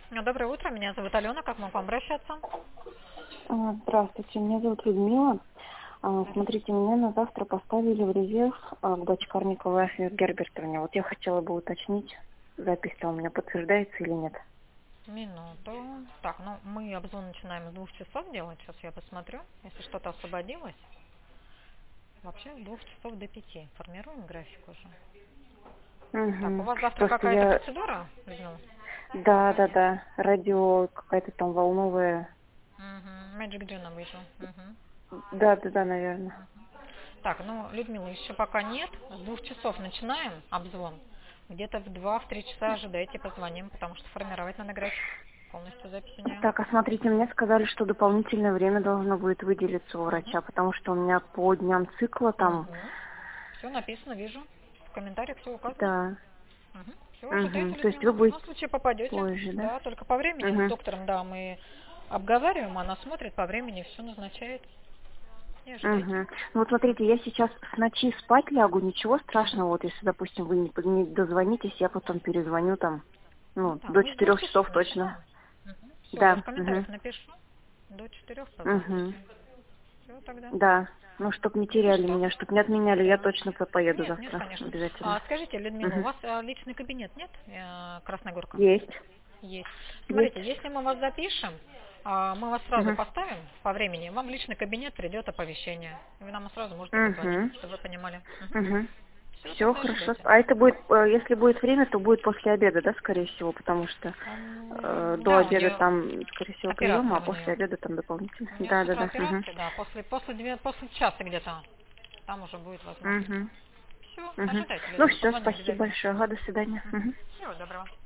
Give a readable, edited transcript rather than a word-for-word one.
Доброе утро, меня зовут Алена, как могу к вам обращаться? Здравствуйте, меня зовут Людмила. Смотрите, меня на завтра поставили в резерв к Бочкарниковой Гербертовне. Вот я хотела бы уточнить, запись-то у меня подтверждается или нет. Минуту. Так, ну мы обзор начинаем с 2 часов делать, сейчас я посмотрю, если что-то освободилось. Вообще с 2 часов до 5. Формируем график уже. Так, у Угу. вас завтра Просто какая-то я... процедура, Людмила? Да. Радио какая-то там волновая. Угу. Magic Gin вышел. Угу. Да, наверное. Так, ну, Людмила, еще пока нет. С 2 часов начинаем обзвон. Где-то в 2-3 часа ожидайте, позвоним, потому что формировать надо график. Полностью запись у нее. Так, смотрите, мне сказали, что дополнительное время должно будет выделиться у Угу. врача, потому что у меня по дням цикла там... Угу. Все написано, вижу. В комментариях все указано. Да. Угу. Все, ожидайте, Угу. То есть Людмила. вы В любом будете случае попадете. позже, да? Да, только по времени с Угу. доктором, да, мы обговариваем, она смотрит по времени, все назначает. И ожидайте. Угу. Ну вот смотрите, я сейчас с ночи спать лягу, ничего Угу. страшного, вот если, допустим, вы не дозвонитесь, я потом перезвоню там, Ну ну, да, до мы с 4 часов часов точно. начинаем. Все, я в Да, угу. комментариях напишу. До 4 Угу. позвоните. Все тогда. Да, ну, чтоб не Если теряли что, меня, чтоб не отменяли, я да. точно поеду Нет, завтра, конечно. обязательно. Скажите, Людмила, у Угу. вас личный кабинет нет? Красная Горка? Есть, Есть. есть. Смотрите, если мы вас запишем, мы вас сразу Угу. поставим по времени, вам в личный кабинет придет оповещение. И вы нам сразу можете позвонить, Угу. чтобы вы понимали. Угу. Все, Все тогда хорошо. ожидайте. А это будет, если будет время, то будет после обеда, да, скорее всего, потому что до Да, у обеда нее там, скорее всего, прием, а операция у после нее. обеда там дополнительно. У нее с утра Да. Угу. операция, да, после часа где-то. Там уже будет возможность. Угу. Все, Угу. ожидайте, Ну Людмила, все, позвоним спасибо обязательно. большое. Ага, до свидания. Угу. Всего доброго.